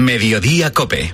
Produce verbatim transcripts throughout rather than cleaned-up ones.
Mediodía Cope.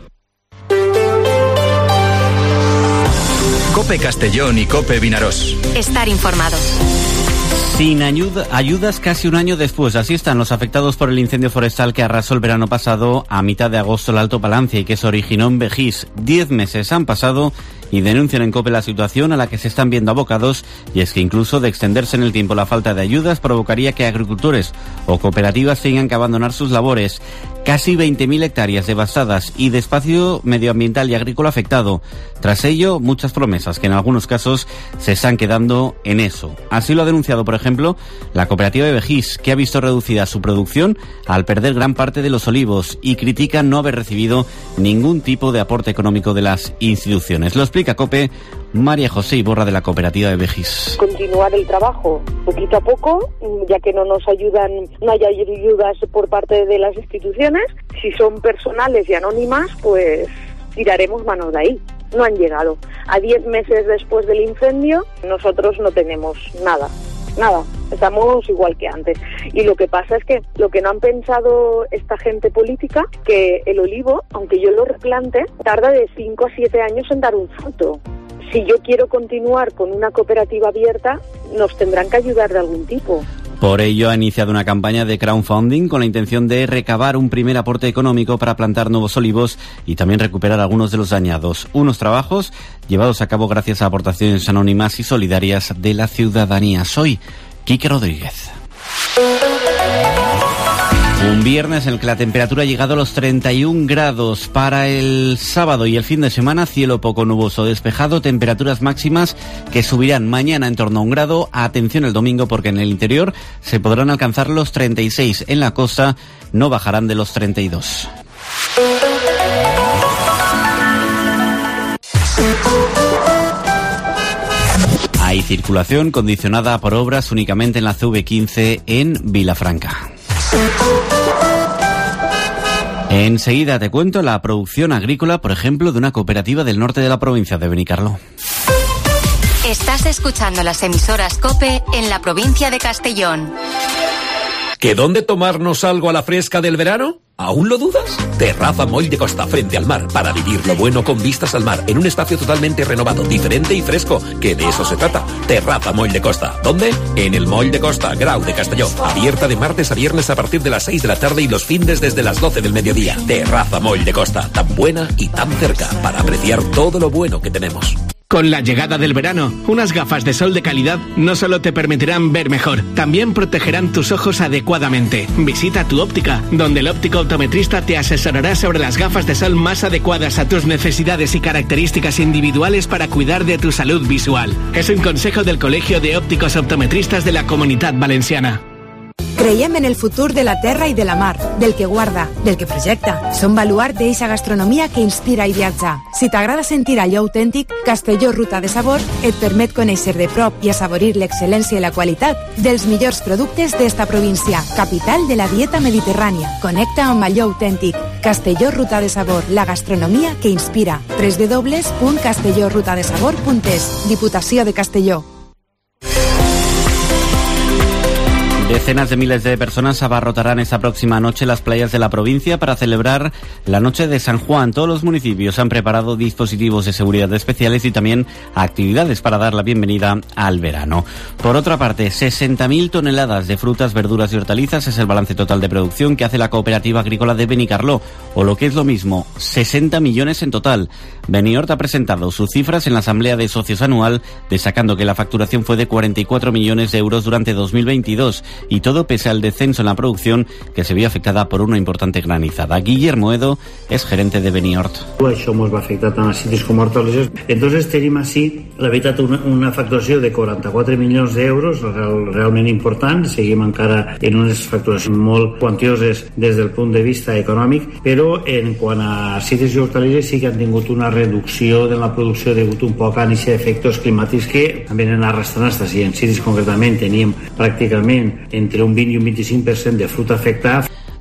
Cope Castellón y Cope Vinarós. Estar informado. Sin ayuda, ayudas casi un año después. Así están los afectados por el incendio forestal que arrasó el verano pasado a mitad de agosto el Alto Palancia y que se originó en Begís. Diez meses han pasado y denuncian en COPE la situación a la que se están viendo abocados, y es que incluso de extenderse en el tiempo la falta de ayudas provocaría que agricultores o cooperativas tengan que abandonar sus labores. Casi veinte mil hectáreas devastadas y de espacio medioambiental y agrícola afectado. Tras ello, muchas promesas que en algunos casos se están quedando en eso. Así lo ha denunciado, por ejemplo, la cooperativa de Begís, que ha visto reducida su producción al perder gran parte de los olivos, y critica no haber recibido ningún tipo de aporte económico de las instituciones. Lo explica COPE María José Iborra, de la cooperativa de Begís. Continuar el trabajo poquito a poco, ya que no nos ayudan, no hay ayudas por parte de las instituciones. Si son personales y anónimas, pues tiraremos manos de ahí. No han llegado. A diez meses después del incendio, nosotros no tenemos nada. Nada, estamos igual que antes. Y lo que pasa es que lo que no han pensado esta gente política, que el olivo, aunque yo lo replante, tarda de cinco a siete años en dar un fruto. Si yo quiero continuar con una cooperativa abierta, nos tendrán que ayudar de algún tipo. Por ello ha iniciado una campaña de crowdfunding con la intención de recabar un primer aporte económico para plantar nuevos olivos y también recuperar algunos de los dañados. Unos trabajos llevados a cabo gracias a aportaciones anónimas y solidarias de la ciudadanía. Soy Quique Rodríguez. Un viernes en el que la temperatura ha llegado a los treinta y un grados. Para el sábado y el fin de semana, cielo poco nuboso despejado, temperaturas máximas que subirán mañana en torno a un grado. Atención el domingo, porque en el interior se podrán alcanzar los treinta y seis. En la costa no bajarán de los treinta y dos. Hay circulación condicionada por obras únicamente en la C V quince en Vilafranca. Enseguida te cuento la producción agrícola, por ejemplo, de una cooperativa del norte de la provincia de Benicarló. Estás escuchando las emisoras COPE en la provincia de Castellón. ¿Que dónde tomarnos algo a la fresca del verano? ¿Aún lo dudas? Terraza Moll de Costa, frente al mar, para vivir lo bueno con vistas al mar, en un espacio totalmente renovado, diferente y fresco, que de eso se trata. Terraza Moll de Costa. ¿Dónde? En el Moll de Costa, Grau de Castelló. Abierta de martes a viernes a partir de las seis de la tarde y los fines desde las doce del mediodía. Terraza Moll de Costa, tan buena y tan cerca, para apreciar todo lo bueno que tenemos. Con la llegada del verano, unas gafas de sol de calidad no solo te permitirán ver mejor, también protegerán tus ojos adecuadamente. Visita tu óptica, donde el óptico optometrista te asesorará sobre las gafas de sol más adecuadas a tus necesidades y características individuales para cuidar de tu salud visual. Es un consejo del Colegio de Òpticos Optometristes de la Comunitat Valenciana. Creiem en el futur de la terra i de la mar, del que guarda, del que projecta. Som baluart d'eixa gastronomia que inspira i viatja. Si t'agrada sentir allò autèntic, Castelló Ruta de Sabor et permet conèixer de prop i assaborir l'excel·lència i la qualitat dels millors productes d'esta província, capital de la dieta mediterrània. Connecta amb allò autèntic. Castelló Ruta de Sabor, la gastronomia que inspira. doble u doble u doble u punt castelló ruta de sabor punt es. Diputació de Castelló. Decenas de miles de personas abarrotarán esta próxima noche las playas de la provincia para celebrar la noche de San Juan. Todos los municipios han preparado dispositivos de seguridad especiales y también actividades para dar la bienvenida al verano. Por otra parte, sesenta mil toneladas de frutas, verduras y hortalizas es el balance total de producción que hace la cooperativa agrícola de Benicarló, o lo que es lo mismo, sesenta millones en total. Beniort ha presentado sus cifras en la asamblea de socios anual, destacando que la facturación fue de cuarenta y cuatro millones de euros durante dos mil veintidós. Y todo pese al descenso en la producción que se vio afectada por una importante granizada. Guillermo Edo es gerente de Beniort. Això ens va afectar tant a citis com a hortalisses. Entonces tenim així, la veritat, una, una facturació de quaranta-quatre milions d'euros, real, realment important. Seguim encara en unes facturacions molt quantioses des del punt de vista econòmic, però en quant a citis i hortalisses sí que han tingut una reducció de la producció degut un poc a aquests efectes climàtics que també han arrastrant hasta si en citis concretament teníem pràcticament entre un vint i un vint-i-cinc per cent de fruta afectada.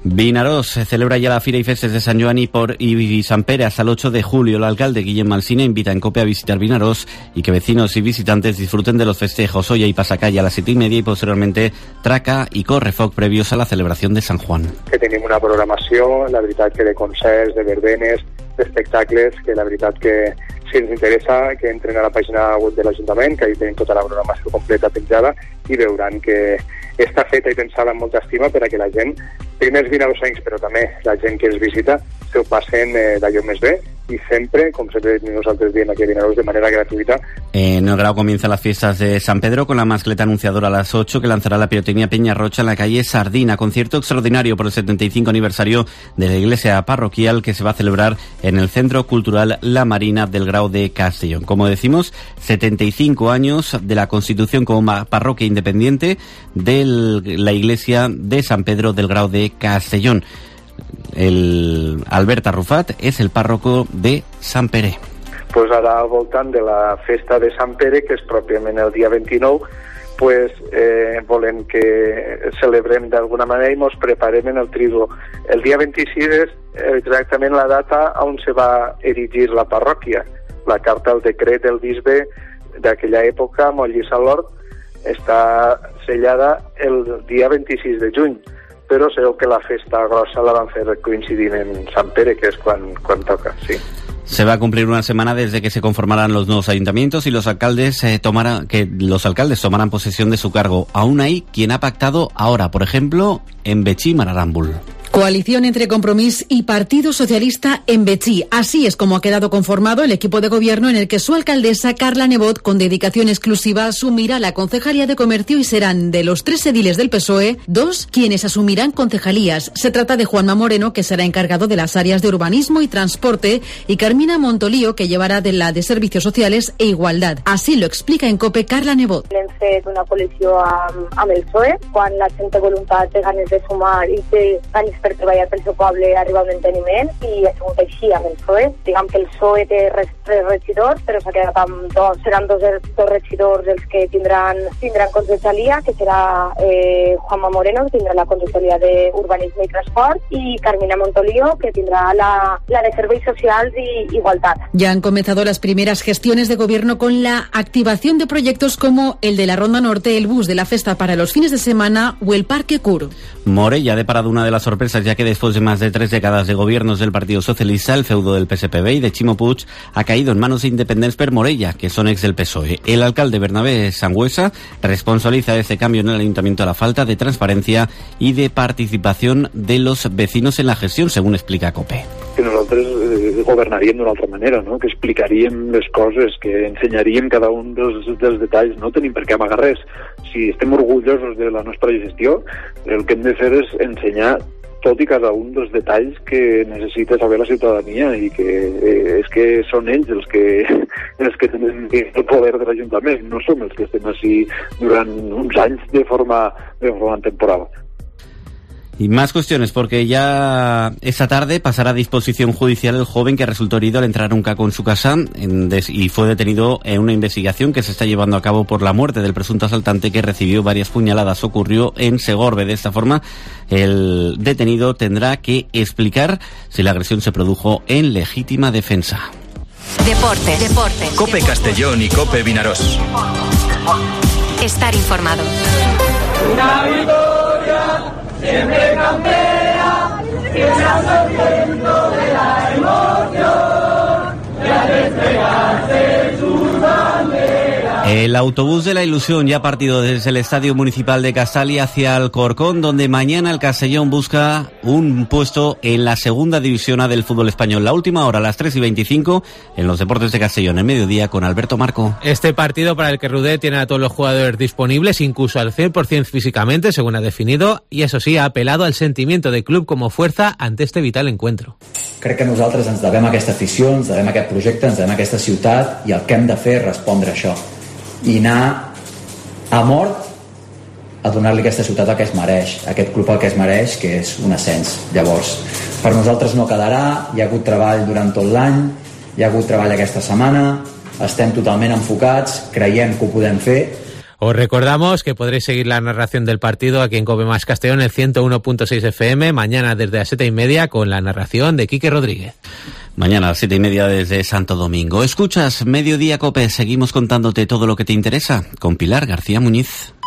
Vinaròs celebra ya la Fira y Festes de San Joan y, por, y San Pere hasta el ocho de julio. El alcalde Guillem Alsina invita en COPE a visitar Vinaròs y que vecinos y visitantes disfruten de los festejos. Hoy hay pasacalle a las siete y media y posteriormente traca i correfoc previos a la celebración de San Juan. Que tenim una programació, la veritat que de concerts, de verbenes, d'espectacles, que la veritat que si ens interessa que entren a la pàgina web de l'Ajuntament, que ahí tenim tota la programació completa penjada i veuran que està feta i pensada amb molta estima per a que la gent, primer els vinarossencs, però també la gent que els visita, se ho passen eh, d'allò més bé y siempre, como siempre nosotros diem aquí a Vinaròs, de manera gratuita. En el Grau comienzan las fiestas de San Pedro con la mascleta anunciadora a las ocho que lanzará la pirotecnia Peña Rocha en la calle Sardina. Concierto extraordinario por el setenta y cinco aniversario de la iglesia parroquial que se va a celebrar en el Centro Cultural La Marina del Grau de Castellón. Como decimos, setenta y cinco años de la constitución como parroquia independiente de la iglesia de San Pedro del Grau de Castellón. El Albert Arrufat és el párroco de Sant Pere. Pues ara al voltant de la festa de Sant Pere, que és pròpiament el dia vint-i-nou, pues eh, volem que celebrem d'alguna manera i ens preparem en el trigo. El dia vint-i-sis és exactament la data on se va erigir la parròquia. La carta, el decret del bisbe d'aquella època, Moll i Salord, està sellada el dia vint-i-sis de juny. Però sabeu que la festa grossa la van fer coincidint en Sant Pere, que és quan, quan toca, sí. Se va a cumplir una semana desde que se conformarán los nuevos ayuntamientos y los alcaldes eh, tomarán, que los alcaldes tomarán posesión de su cargo. Aún hay quien ha pactado ahora, por ejemplo, en Betxí y Mararambul. Coalición entre Compromís y Partido Socialista en Betxí. Así es como ha quedado conformado el equipo de gobierno en el que su alcaldesa, Carla Nebot, con dedicación exclusiva, asumirá la Concejalía de Comercio y serán de los tres ediles del P S O E, dos quienes asumirán concejalías. Se trata de Juanma Moreno, que será encargado de las áreas de urbanismo y transporte, y Carmina Montolío, que llevará de la de Servicios Sociales e Igualdad. Así lo explica en COPE Carla Nebot. Hem fet una coalició amb, amb el P S O E, quan la gent té voluntat, té ganes de sumar i té ganes per treballar pel seu poble, arribar a un enteniment, i ha sigut així amb el P S O E. Diguem que el P S O E té tres regidors, però s'ha quedat amb dos, seran dos, dos regidors els que tindran, tindran concejalía, que serà eh, Juanma Moreno, que tindrà la concejalía de Urbanisme i Transport, i Carmina Montolío, que tindrà la, la de Serveis Socials i Igualdad. Ya han comenzado las primeras gestiones de gobierno con la activación de proyectos como el de la Ronda Norte, el bus de la festa para los fines de semana o el Parque Cur. Morella ha deparado una de las sorpresas, ya que después de más de tres décadas de gobiernos del Partido Socialista, el feudo del P S P B y de Ximo Puig ha caído en manos de independents per Morella, que son ex del P S O E. El alcalde Bernabé Sangüesa responsabiliza de este cambio en el ayuntamiento a la falta de transparencia y de participación de los vecinos en la gestión, según explica COPE. Que nosaltres eh, governaríem d'una altra manera, no? Que explicaríem les coses, que ensenyaríem cada un dels, dels detalls, no tenim per què amagar res. Si estem orgullosos de la nostra gestió, el que hem de fer és ensenyar tot i cada un dels detalls que necessita saber la ciutadania, i que eh, és que són ells els que, els que tenen el poder de l'Ajuntament, no som els que estem així durant uns anys de forma, de forma temporal. Y más cuestiones, porque ya esta tarde pasará a disposición judicial el joven que resultó herido al entrar a un caco en su casa en des- y fue detenido en una investigación que se está llevando a cabo por la muerte del presunto asaltante que recibió varias puñaladas. Ocurrió en Segorbe. De esta forma, el detenido tendrá que explicar si la agresión se produjo en legítima defensa. Deportes. Deportes. COPE Castellón y COPE Vinaròs. Estar informado. Una victoria siempre campea, que nace el viento de la emoción, y al desplegarse sus banderas. El autobús de la ilusión ya ha partido desde el Estadio Municipal de Casali hacia Alcorcón, donde mañana el Castellón busca un puesto en la segunda división A del fútbol español. La última hora a las tres y veinticinco en los deportes de Castellón, en mediodía, con Alberto Marco. Este partido para el que Rudé tiene a todos los jugadores disponibles, incluso al cien por ciento físicamente, según ha definido, y eso sí, ha apelado al sentimiento del club como fuerza ante este vital encuentro. Crec que nosaltres ens devem a aquesta afició, ens devem a aquest projecte, ens devem a aquesta ciutat, i el que hem de fer és respondre a això i anar a mort a donar-li a aquesta ciutat el que es mereix, a aquest club el que es mereix, que és un ascens. Llavors, per nosaltres no quedarà, hi ha hagut treball durant tot l'any, hi ha hagut treball aquesta setmana, estem totalment enfocats, creiem que ho podem fer. Os recordamos que podréis seguir la narración del partido aquí en COPE Más Castellón, el ciento uno punto seis F M, mañana desde las siete y media con la narración de Quique Rodríguez. Mañana a las siete y media desde Santo Domingo. Escuchas Mediodía COPE, seguimos contándote todo lo que te interesa con Pilar García Muñiz.